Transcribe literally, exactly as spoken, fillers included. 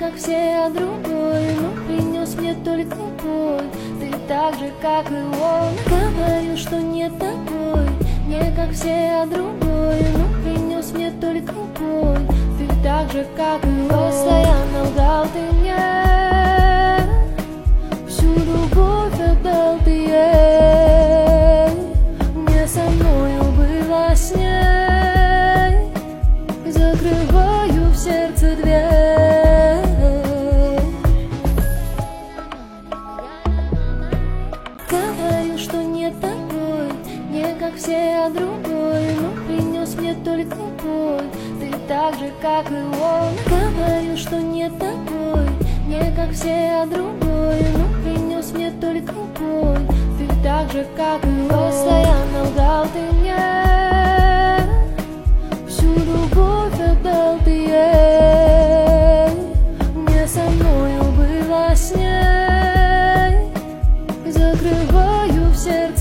как все, а другой, но принес мне только боль. Ты так же, как и он. Говорю, что не такой, не как все, а другой, но принес мне только боль. Ты так же, как и он. Постоянно лгал ты мне, всю любовь отдал ты ей. Мне со мною было с ней, закрываю в сердце дверь. Говорю, что не такой, не как все, а другой, но принес мне только боль. Ты так же, как и он. Говорю, что не такой, не как все, а другой, но принес мне только боль. Ты так же, как и он. Постоянно лгал ты мне, всю любовь отдал ты ей. Мне со мною было с ней, закрываю в сердце